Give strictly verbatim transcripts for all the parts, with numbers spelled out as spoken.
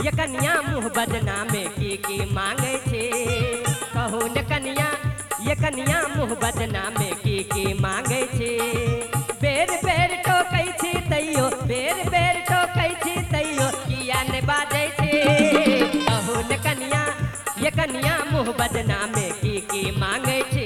ये कन्या मुँह बदनामे की की मांगे छे कहू न कन्या ये कन्या मुँह बदनामे की की मांगे छे बेर बेर टोकै छी तैयो बेर बेर टोकै छी तैयो किया ने बाजै छे कहू न कन्या ये कन्या मुँह बदनामे की की मांगे छे।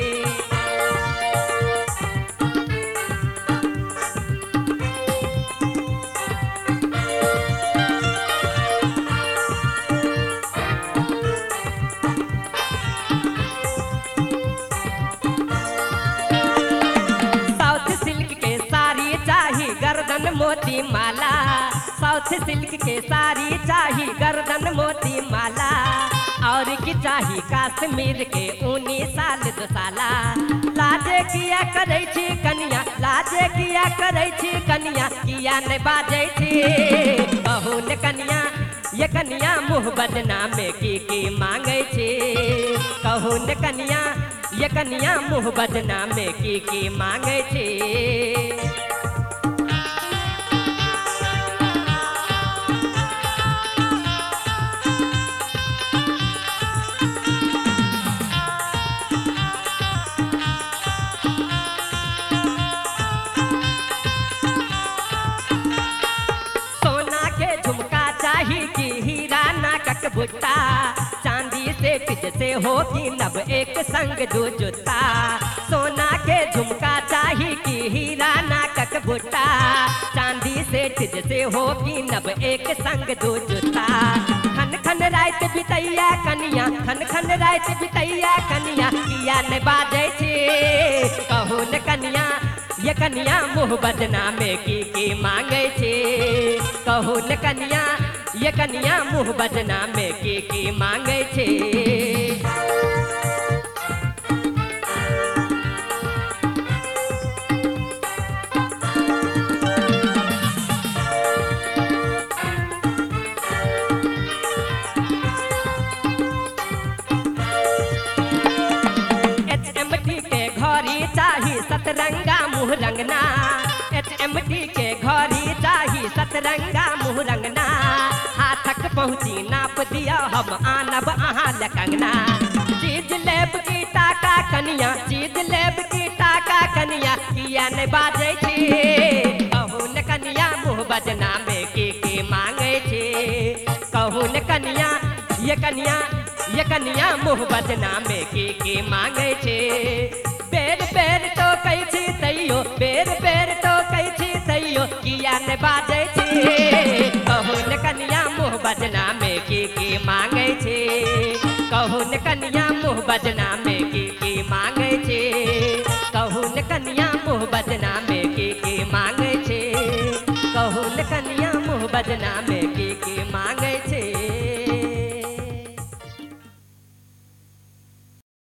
गर्दन मोती माला साउथ सिल्क के साड़ी चाही गर्दन मोती माला और की चाही कश्मीर के ऊनी साल दो साला लाजे किया करे छी कन्या लाजे किया करे छी कन्या किया ने बाजे छी कहू न कन्या ये कन्या मुँह बदनामे की की मांगे छी कहू न कन्या ये कन्या मुँह बदनामे की की मांगे छी। बुट्टा चांदी से पिच से हो कि नब एक संग दो जुत्ता सोना के झुमका चाही कि हीरा नाकक बुट्टा चांदी से पिच से हो कि नब एक संग दो जुत्ता खन खन रात बितैया कन्या खन खन रात बितैया कन्या किया ने बाजे छे कहू न कन्या ये कन्या मुँह बदनामे की की मांगे छे कहू न कन्या ये कन्या मुँह बदनामे की की मांगे छे। एच एम टी के घड़ी चाही सतरंगा मुँह रंगना एच एम टी के घड़ी चाही सतरंगा मुँह रंगना हाथक पहुँची नाप दिया हम आनब अहाँ लकंगना चीज लेब की टाका कन्या चीज लेब की टाका कन्या किया ने बाजे छे कहू न कन्या मुँह बदनामे की की मांगे छे कहू न कन्या ये कन्या ये कन्या मुँह बदनामे की की मांगे छे बेर बेर टोकै छी तैयो बेर बेर टोकै छी तैयो किया ने बाजे छे कहू न कन्या मुँह बदनामे की की मांगे छे कहू न कन्या मुँह बदनामे